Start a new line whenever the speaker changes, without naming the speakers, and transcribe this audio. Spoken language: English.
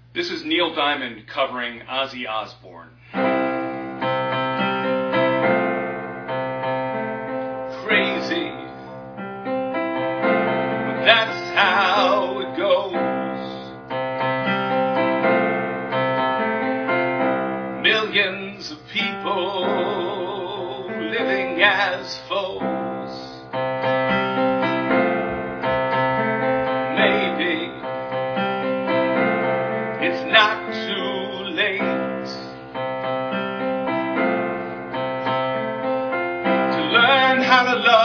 This is Neil Diamond covering Ozzy Osbourne. Crazy, but that's how it goes. Millions of people living as foes. Maybe it's not too late to learn how to love